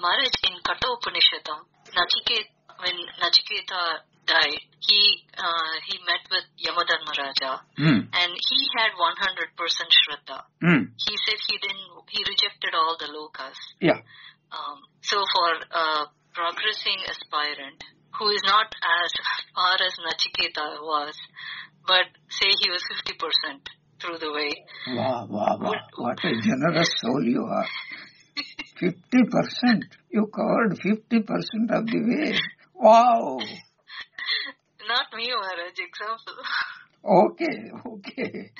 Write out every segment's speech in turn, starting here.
Maharaj, in Katha Upanishadam, when Nachiketa died, he met with Yamadharmaraja, and he had 100% Shraddha. He said he rejected all the lokas. Yeah. So for a progressing aspirant who is not as far as Nachiketa was, but say he was 50% through the way. Wow. What a generous soul you are. 50%. You covered 50% of the way. Wow. Not me, Maharaj, example. Okay.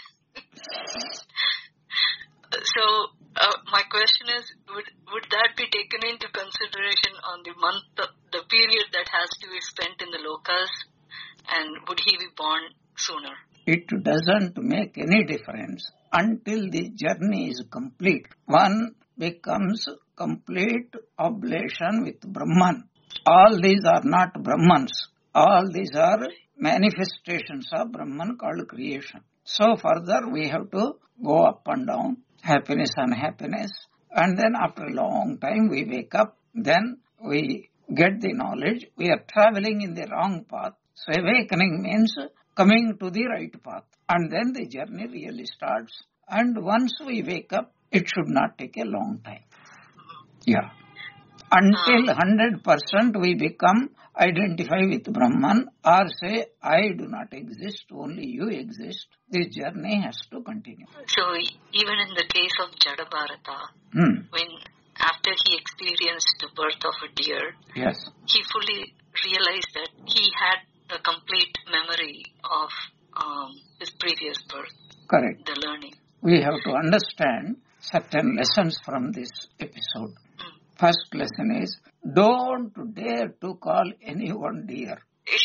So, my question is, would that be taken into consideration on the period that has to be spent in the lokas, and would he be born sooner? It doesn't make any difference until the journey is complete. One becomes complete oblation with Brahman. All these are not Brahmans. All these are manifestations of Brahman called creation. So further we have to go up and down, happiness, unhappiness, and then after a long time we wake up, then we get the knowledge we are traveling in the wrong path. So awakening means coming to the right path, and then the journey really starts. And once we wake up, it should not take a long time. Yeah. Until 100% we become identify with Brahman or say, I do not exist, only you exist. This journey has to continue. So even in the case of Jadabharata, when after he experienced the birth of a deer, yes, he fully realized that he had a complete memory of his previous birth. Correct. The learning. We have to understand certain lessons from this episode. First lesson is, don't dare to call anyone dear.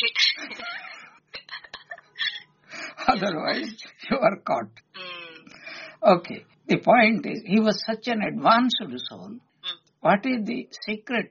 Otherwise, you are caught. Okay. The point is, he was such an advanced soul. What is the secret,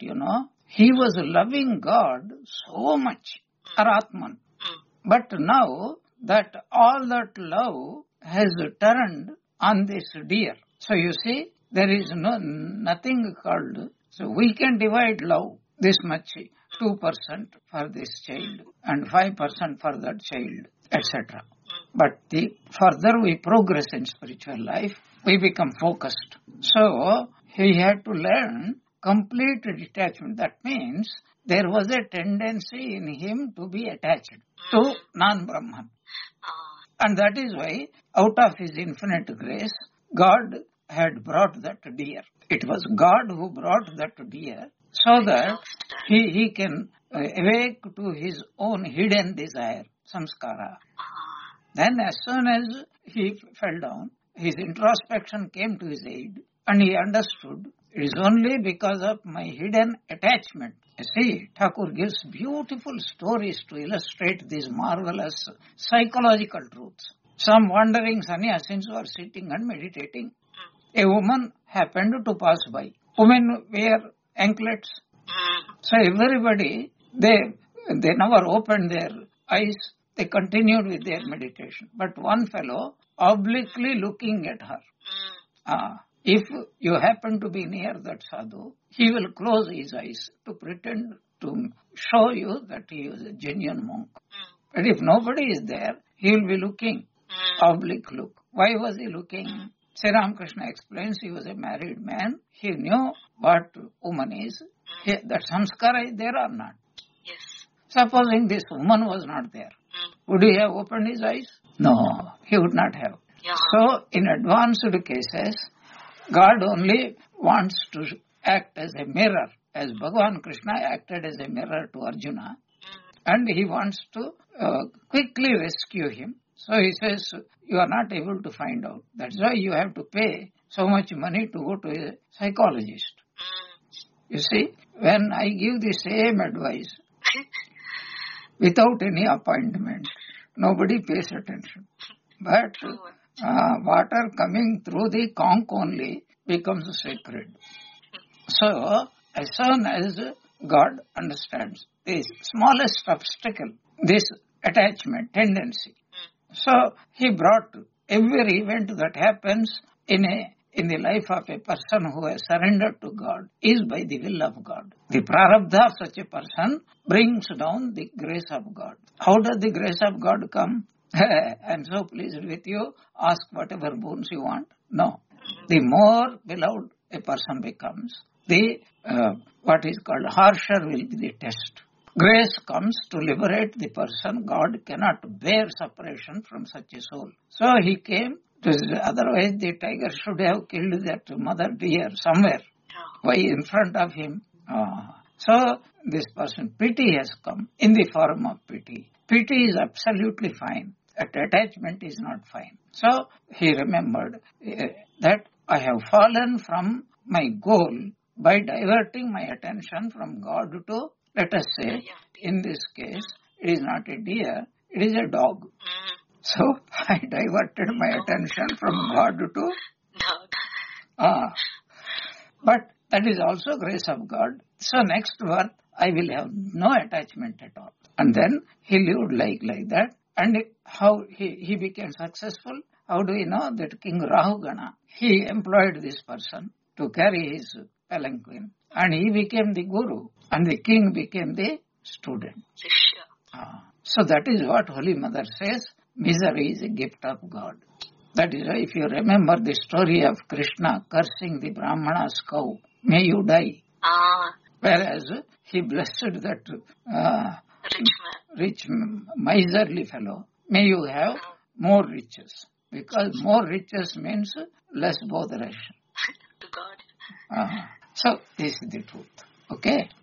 He was loving God so much, Atman. But now that all that love has turned on this deer. So you see, there is nothing called. So we can divide love this much, 2% for this child and 5% for that child, etc. But the further we progress in spiritual life, we become focused. So he had to learn complete detachment. That means there was a tendency in him to be attached to non-Brahman. And that is why, out of his infinite grace, God had brought that deer. It was God who brought that deer so that he can awake to his own hidden desire, samskara. Then as soon as he fell down, his introspection came to his aid and he understood it is only because of my hidden attachment. You see, Thakur gives beautiful stories to illustrate these marvelous psychological truths. Some wandering sannyasins were sitting and meditating. A woman happened to pass by. Women wear anklets. So everybody, they never opened their eyes. They continued with their meditation. But one fellow obliquely looking at her. If you happen to be near that sadhu, he will close his eyes to pretend to show you that he is a genuine monk. But if nobody is there, he will be looking, oblique look. Why was he looking? Sri Ramakrishna explains he was a married man. He knew what woman is. That samskara is there or not? Yes. Supposing this woman was not there, would he have opened his eyes? No, he would not have. Yeah. So in advanced cases, God only wants to act as a mirror, as Bhagavan Krishna acted as a mirror to Arjuna, and he wants to quickly rescue him. So he says, you are not able to find out. That's why you have to pay so much money to go to a psychologist. You see, when I give the same advice without any appointment, nobody pays attention. But water coming through the conch only becomes sacred. So, as soon as God understands the smallest obstacle, this attachment tendency, so he brought every event that happens in a in the life of a person who has surrendered to God is by the will of God. The prarabdha of such a person brings down the grace of God. How does the grace of God come? I am so pleased with you. Ask whatever boons you want. No. The more beloved a person becomes, the what is called harsher will be the test. Grace comes to liberate the person. God cannot bear separation from such a soul. So he came. Otherwise, the tiger should have killed that mother deer somewhere. Why in front of him? So this person, pity has come in the form of pity. Pity is absolutely fine. Attachment is not fine. So he remembered that I have fallen from my goal by diverting my attention from God to, let us say, in this case, it is not a deer, it is a dog. So I diverted my attention from God to dog. But that is also grace of God. So next birth, I will have no attachment at all. And then he lived like that. And how he became successful? How do we know that King Rahugana, he employed this person to carry his palanquin. And he became the guru. And the king became the student. So that is what Holy Mother says. Misery is a gift of God. That is why if you remember the story of Krishna cursing the Brahmana's cow, may you die. Whereas he blessed that rich miserly fellow, may you have more riches. Because more riches means less botheration. To God. So this is the truth. Okay?